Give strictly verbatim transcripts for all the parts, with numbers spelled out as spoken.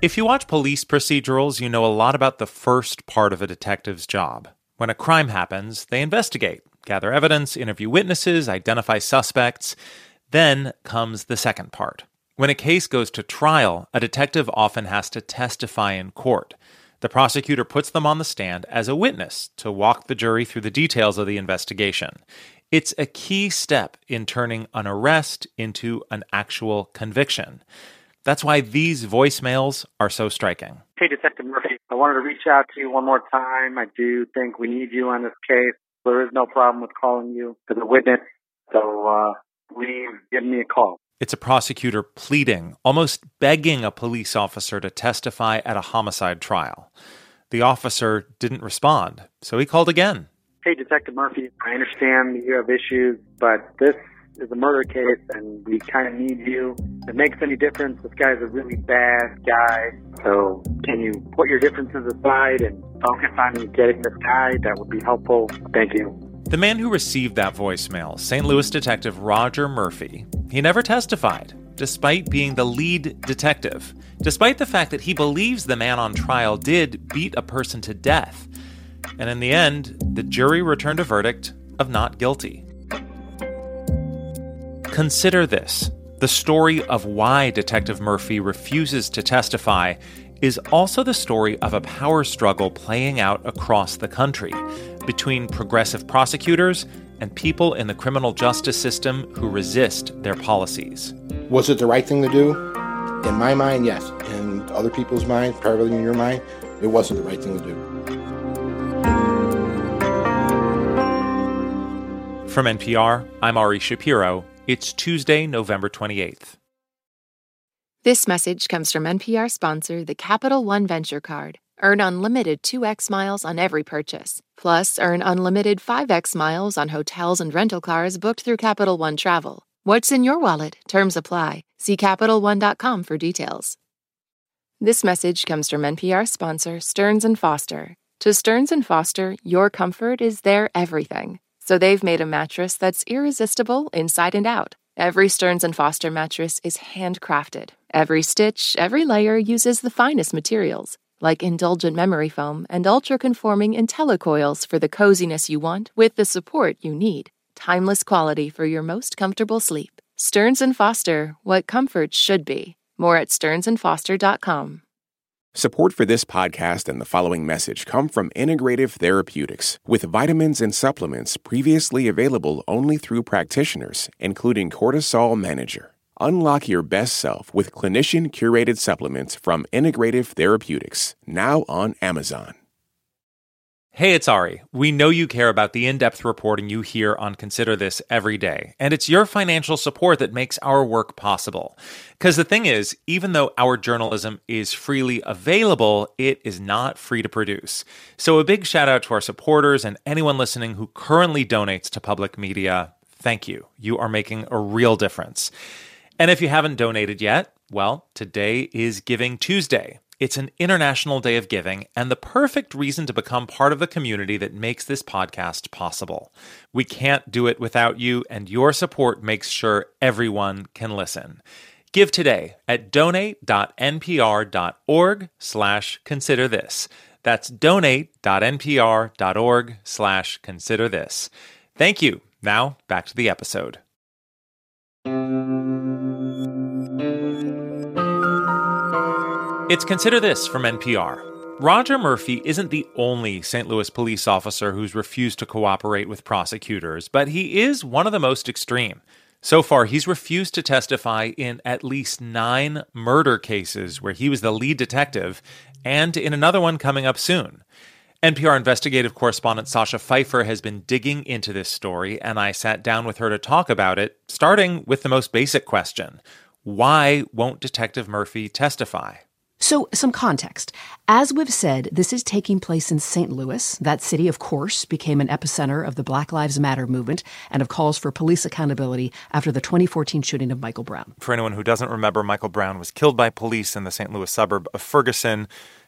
If you watch police procedurals, you know a lot about the first part of a detective's job. When a crime happens, they investigate, gather evidence, interview witnesses, identify suspects. Then comes the second part. When a case goes to trial, a detective often has to testify in court. The prosecutor puts them on the stand as a witness to walk the jury through the details of the investigation. It's a key step in turning an arrest into an actual conviction. That's why these voicemails are so striking. Hey, Detective Murphy, I wanted to reach out to you one more time. I do think we need you on this case. There is no problem with calling you as a witness, so uh, please give me a call. It's a prosecutor pleading, almost begging a police officer to testify at a homicide trial. The officer didn't respond, so he called again. Hey, Detective Murphy, I understand you have issues, but this is a murder case, and we kind of need you. If it makes any difference, this guy's a really bad guy, so can you put your differences aside and focus on getting this guy? That would be helpful. Thank you. The man who received that voicemail, Saint Louis detective Roger Murphy, he never testified, despite being the lead detective, despite the fact that he believes the man on trial did beat a person to death. And in the end, the jury returned a verdict of not guilty. Consider this. The story of why Detective Murphy refuses to testify is also the story of a power struggle playing out across the country between progressive prosecutors and people in the criminal justice system who resist their policies. Was it the right thing to do? In my mind, yes. In other people's minds, probably in your mind, it wasn't the right thing to do. From N P R, I'm Ari Shapiro. It's Tuesday, November twenty-eighth. This message comes from N P R sponsor, the Capital One Venture Card. Earn unlimited two x miles on every purchase. Plus, earn unlimited five x miles on hotels and rental cars booked through Capital One Travel. What's in your wallet? Terms apply. See Capital One dot com for details. This message comes from N P R sponsor, Stearns and Foster. To Stearns and Foster, your comfort is their everything. So they've made a mattress that's irresistible inside and out. Every Stearns and Foster mattress is handcrafted. Every stitch, every layer uses the finest materials, like indulgent memory foam and ultra-conforming IntelliCoils for the coziness you want with the support you need. Timeless quality for your most comfortable sleep. Stearns and Foster, what comfort should be. More at stearns and foster dot com. Support for this podcast and the following message come from Integrative Therapeutics, with vitamins and supplements previously available only through practitioners, including Cortisol Manager. Unlock your best self with clinician-curated supplements from Integrative Therapeutics, now on Amazon. Hey, it's Ari. We know you care about the in-depth reporting you hear on Consider This every day, and it's your financial support that makes our work possible. Because the thing is, even though our journalism is freely available, it is not free to produce. So a big shout out to our supporters and anyone listening who currently donates to public media. Thank you. You are making a real difference. And if you haven't donated yet, well, today is Giving Tuesday. It's an international day of giving and the perfect reason to become part of the community that makes this podcast possible. We can't do it without you, and your support makes sure everyone can listen. Give today at donate.npr.org slash consider this. That's donate.npr.org slash consider this. Thank you. Now, back to the episode. It's Consider This from N P R. Roger Murphy isn't the only Saint Louis police officer who's refused to cooperate with prosecutors, but he is one of the most extreme. So far, he's refused to testify in at least nine murder cases where he was the lead detective, and in another one coming up soon. N P R investigative correspondent Sasha Pfeiffer has been digging into this story, and I sat down with her to talk about it, starting with the most basic question. Why won't Detective Murphy testify? So, some context. As we've said, this is taking place in Saint Louis. That city, of course, became an epicenter of the Black Lives Matter movement and of calls for police accountability after the twenty fourteen shooting of Michael Brown. For anyone who doesn't remember, Michael Brown was killed by police in the Saint Louis suburb of Ferguson.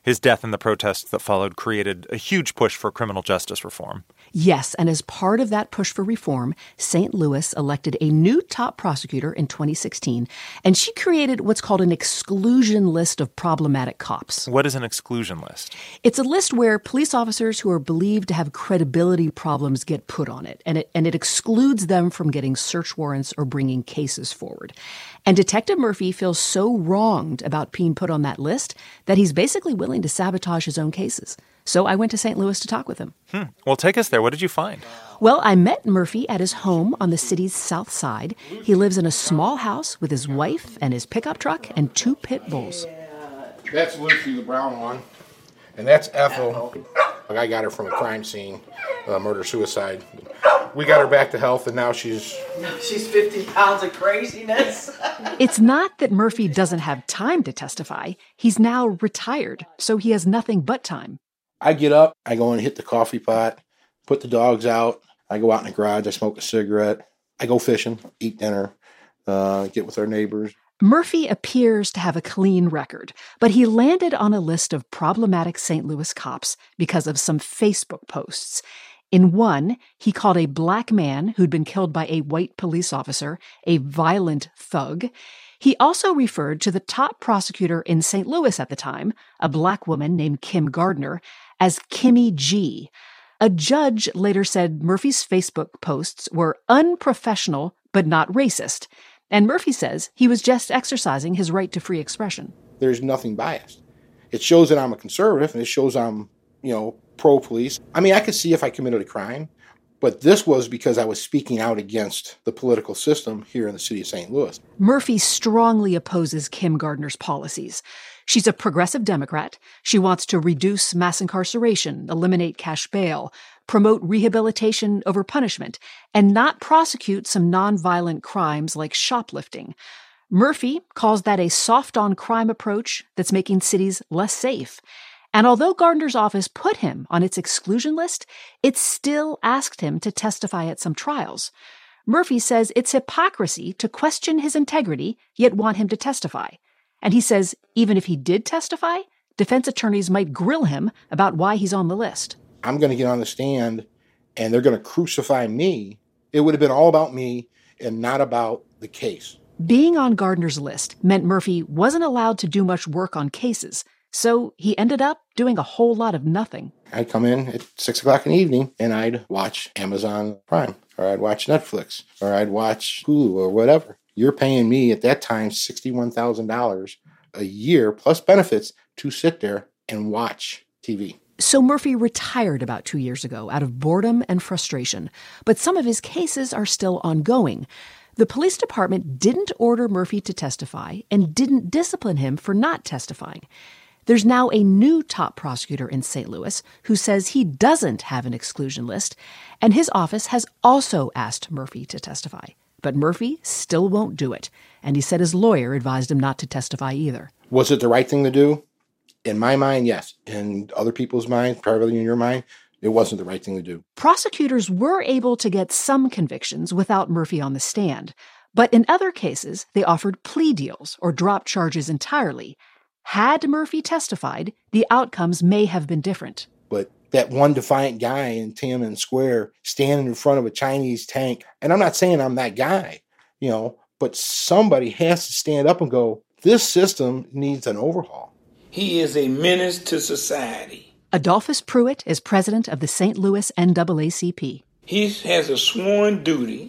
His death and the protests that followed created a huge push for criminal justice reform. Yes, and as part of that push for reform, Saint Louis elected a new top prosecutor in twenty sixteen, and she created what's called an exclusion list of problematic cops. What is an exclusion list? It's a list where police officers who are believed to have credibility problems get put on it, and it and it excludes them from getting search warrants or bringing cases forward. And Detective Murphy feels so wronged about being put on that list that he's basically willing to sabotage his own cases. So I went to Saint Louis to talk with him. Hmm. Well, take us there. What did you find? Well, I met Murphy at his home on the city's south side. He lives in a small house with his wife and his pickup truck and two pit bulls. That's Lucy, the brown one. And that's Ethel. I got her from a crime scene, uh, murder-suicide. We got her back to health, and now she's... She's fifty pounds of craziness. It's not that Murphy doesn't have time to testify. He's now retired, so he has nothing but time. I get up, I go and hit the coffee pot, put the dogs out. I go out in the garage, I smoke a cigarette. I go fishing, eat dinner, uh, get with our neighbors. Murphy appears to have a clean record, but he landed on a list of problematic Saint Louis cops because of some Facebook posts. In one, he called a black man who'd been killed by a white police officer a violent thug. He also referred to the top prosecutor in Saint Louis at the time, a black woman named Kim Gardner, as Kimmy G. A judge later said Murphy's Facebook posts were unprofessional but not racist. And Murphy says he was just exercising his right to free expression. There's nothing biased. It shows that I'm a conservative, and it shows I'm, you know, pro-police. I mean, I could see if I committed a crime, but this was because I was speaking out against the political system here in the city of Saint Louis. Murphy strongly opposes Kim Gardner's policies. She's a progressive Democrat. She wants to reduce mass incarceration, eliminate cash bail, promote rehabilitation over punishment, and not prosecute some nonviolent crimes like shoplifting. Murphy calls that a soft-on-crime approach that's making cities less safe. And although Gardner's office put him on its exclusion list, it still asked him to testify at some trials. Murphy says it's hypocrisy to question his integrity, yet want him to testify. And he says even if he did testify, defense attorneys might grill him about why he's on the list. I'm going to get on the stand, and they're going to crucify me. It would have been all about me and not about the case. Being on Gardner's list meant Murphy wasn't allowed to do much work on cases, so he ended up doing a whole lot of nothing. I'd come in at six o'clock in the evening, and I'd watch Amazon Prime, or I'd watch Netflix, or I'd watch Hulu, or whatever. You're paying me at that time sixty-one thousand dollars a year, plus benefits, to sit there and watch T V. So Murphy retired about two years ago out of boredom and frustration, but some of his cases are still ongoing. The police department didn't order Murphy to testify and didn't discipline him for not testifying. There's now a new top prosecutor in Saint Louis who says he doesn't have an exclusion list, and his office has also asked Murphy to testify. But Murphy still won't do it, and he said his lawyer advised him not to testify either. Was it the right thing to do? In my mind, yes. In other people's minds, probably in your mind, it wasn't the right thing to do. Prosecutors were able to get some convictions without Murphy on the stand, but in other cases, they offered plea deals or dropped charges entirely. Had Murphy testified, the outcomes may have been different. But that one defiant guy in Tiananmen Square standing in front of a Chinese tank, and I'm not saying I'm that guy, you know, but somebody has to stand up and go, this system needs an overhaul. He is a menace to society. Adolphus Pruitt is president of the Saint Louis N double A C P. He has a sworn duty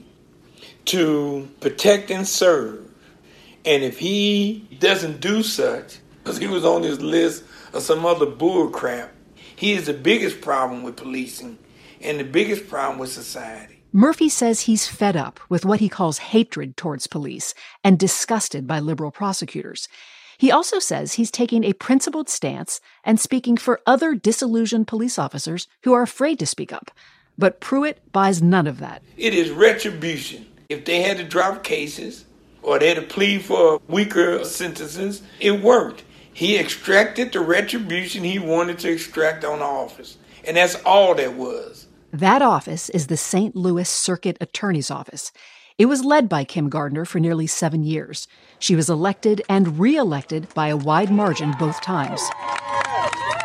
to protect and serve. And if he doesn't do such, because he was on this list of some other bull crap, he is the biggest problem with policing and the biggest problem with society. Murphy says he's fed up with what he calls hatred towards police and disgusted by liberal prosecutors. He also says he's taking a principled stance and speaking for other disillusioned police officers who are afraid to speak up. But Pruitt buys none of that. It is retribution. If they had to drop cases or they had to plead for weaker sentences, it worked. He extracted the retribution he wanted to extract on the office. And that's all that was. That office is the Saint Louis Circuit Attorney's Office. It was led by Kim Gardner for nearly seven years. She was elected and re-elected by a wide margin both times.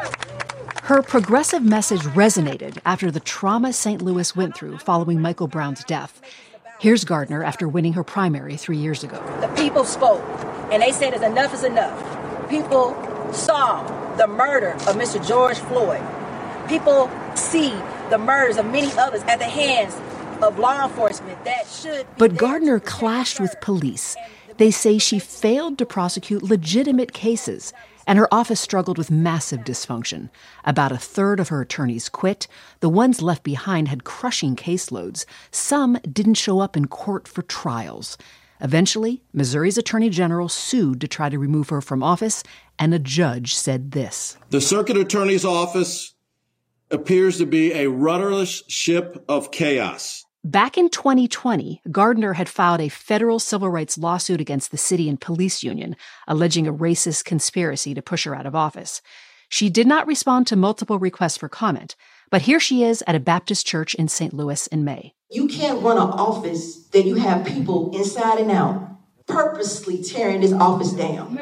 Her progressive message resonated after the trauma Saint Louis went through following Michael Brown's death. Here's Gardner after winning her primary three years ago. The people spoke, and they said enough is enough. People saw the murder of Mister George Floyd. People see the murders of many others at the hands of law enforcement that should. But Gardner clashed with police. They say she failed to prosecute legitimate cases, and her office struggled with massive dysfunction. About a third of her attorneys quit. The ones left behind had crushing caseloads. Some didn't show up in court for trials. Eventually, Missouri's Attorney General sued to try to remove her from office, and a judge said this. The Circuit Attorney's Office appears to be a rudderless ship of chaos. Back in twenty twenty, Gardner had filed a federal civil rights lawsuit against the city and police union, alleging a racist conspiracy to push her out of office. She did not respond to multiple requests for comment, but here she is at a Baptist church in Saint Louis in May. You can't run an office that you have people inside and out purposely tearing this office down.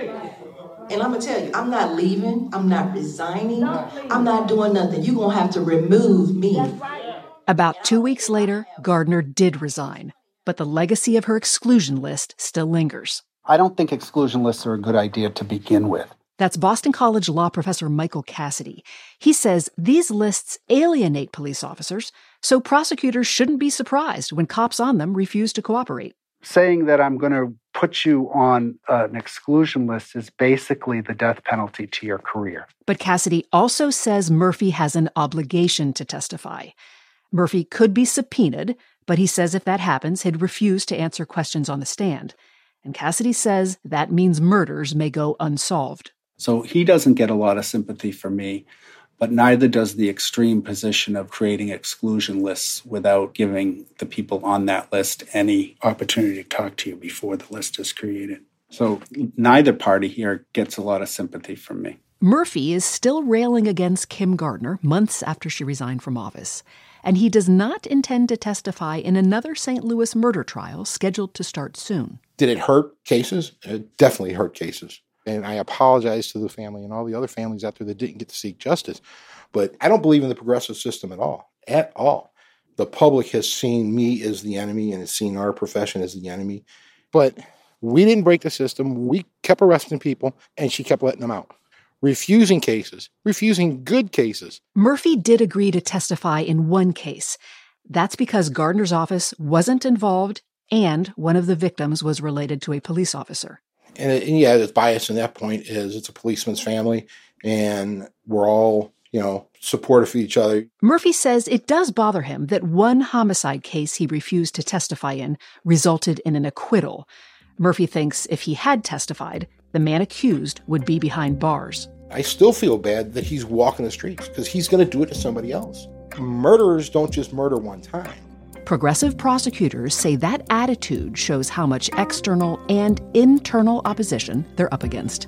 And I'm going to tell you, I'm not leaving. I'm not resigning. I'm not doing nothing. You're going to have to remove me. About two weeks later, Gardner did resign, but the legacy of her exclusion list still lingers. I don't think exclusion lists are a good idea to begin with. That's Boston College law professor Michael Cassidy. He says these lists alienate police officers, so prosecutors shouldn't be surprised when cops on them refuse to cooperate. Saying that I'm going to put you on uh, an exclusion list is basically the death penalty to your career. But Cassidy also says Murphy has an obligation to testify. Murphy could be subpoenaed, but he says if that happens, he'd refuse to answer questions on the stand. And Cassidy says that means murders may go unsolved. So he doesn't get a lot of sympathy from me, but neither does the extreme position of creating exclusion lists without giving the people on that list any opportunity to talk to you before the list is created. So neither party here gets a lot of sympathy from me. Murphy is still railing against Kim Gardner months after she resigned from office, and he does not intend to testify in another Saint Louis murder trial scheduled to start soon. Did it hurt cases? It definitely hurt cases. And I apologize to the family and all the other families out there that didn't get to seek justice. But I don't believe in the progressive system at all, at all. The public has seen me as the enemy and has seen our profession as the enemy. But we didn't break the system. We kept arresting people, and she kept letting them out. Refusing cases, refusing good cases. Murphy did agree to testify in one case. That's because Gardner's office wasn't involved and one of the victims was related to a police officer. And, and yeah, the bias in that point is it's a policeman's family and we're all, you know, supportive of each other. Murphy says it does bother him that one homicide case he refused to testify in resulted in an acquittal. Murphy thinks if he had testified, the man accused would be behind bars. I still feel bad that he's walking the streets because he's going to do it to somebody else. Murderers don't just murder one time. Progressive prosecutors say that attitude shows how much external and internal opposition they're up against.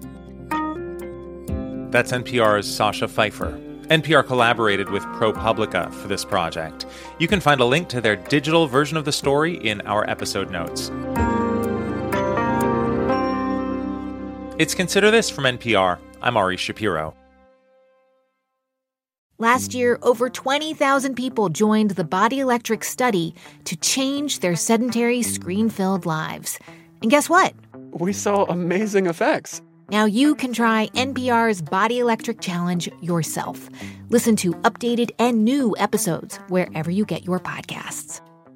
That's N P R's Sasha Pfeiffer. N P R collaborated with ProPublica for this project. You can find a link to their digital version of the story in our episode notes. It's Consider This from N P R. I'm Ari Shapiro. Last year, over twenty thousand people joined the Body Electric study to change their sedentary, screen-filled lives. And guess what? We saw amazing effects. Now you can try N P R's Body Electric Challenge yourself. Listen to updated and new episodes wherever you get your podcasts.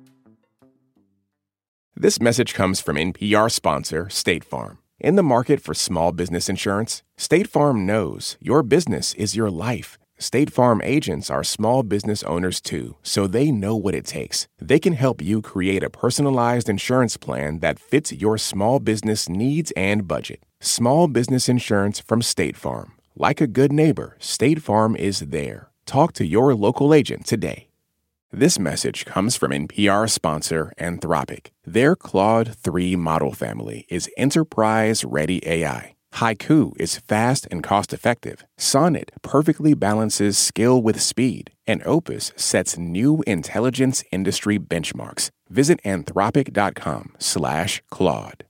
This message comes from N P R sponsor State Farm. In the market for small business insurance, State Farm knows your business is your life. State Farm agents are small business owners too, so they know what it takes. They can help you create a personalized insurance plan that fits your small business needs and budget. Small business insurance from State Farm. Like a good neighbor, State Farm is there. Talk to your local agent today. This message comes from N P R sponsor Anthropic. Their Claude three model family is enterprise-ready A I. Haiku is fast and cost-effective. Sonnet perfectly balances skill with speed. And Opus sets new intelligence industry benchmarks. Visit anthropic.com slash Claude.